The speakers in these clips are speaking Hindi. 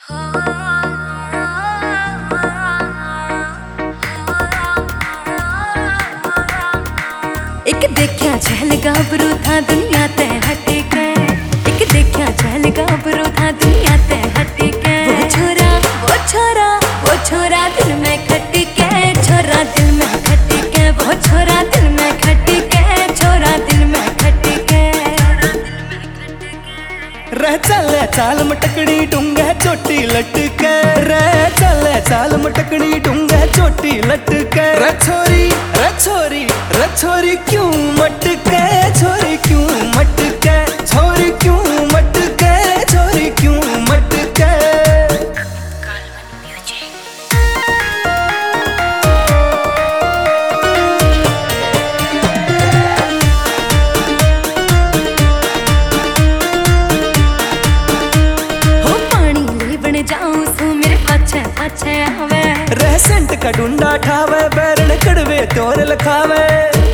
एक देखा चहल गाभरू था दुनिया ते हट के, एक देखा चहल गाभरू था दुनिया ते हट के। वो छोरा वो छोरा वो छोरा दिल में खट के, छोरा दिल में खट के, वो छोरा दिल में खट के, छोरा दिल में खट के। रह चले चाल मटकड़ी डूंगे चोटी लटके, रह चले चाल मटकड़ी डूंगे चोटी लटके। रे छोरी रे छोरी रे छोरी क्यों मटके, छोरी क्यों मटके, छोरी क्यों मटके, छोरी क्यों मटके। हो पानी लेवन जाऊं सो मेरे पाछे पाछे आवे, रह सेंट का डूंडा ठावे बैरन कड़वे तोर लखावे।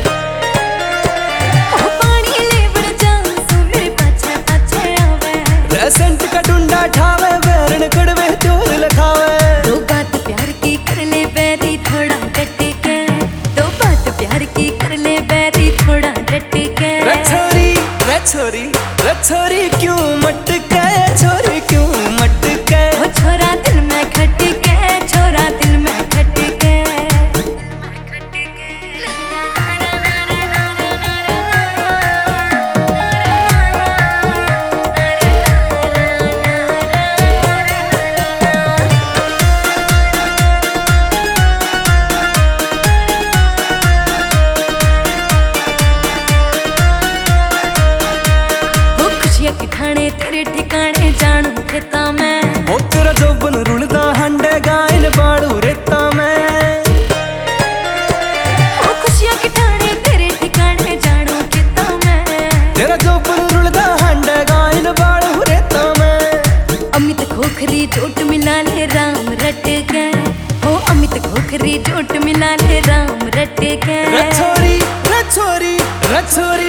हो पानी लेवन जाऊं सो मेरे पाछे पाछे आवे, रह सेंट का डूंडा ठावे बैरन कड़वे तोर लखावे। दो बात प्यार की कर ले बैरी थोड़ा डट के, दो बात प्यार की कर ले बैरी थोड़ा डट के। रे छोरी रे छोरी रे छोरी क्यों मटके, छोरी क्यों मटके। वो छोरा दिल में खट के, छोरा दिल में खट के। वो खुशियां के खाने तेरे ठिकाने जानू खेता मैं, ओ तेरा जोबन रुलदा हंडे गायन बाड़ू रेता में। वो खुशियां के ठाणे तेरे ठिकाने जानू खेता मैं, तेरा जोबन रुलदा हंडे गायन बाड़ू रेता में। अमित खोखरी चोट मिला ले राम रट के, हो अमित खोखरी चोट मिला ले राम रट के। रे छोरी रे छोरी रे छोरी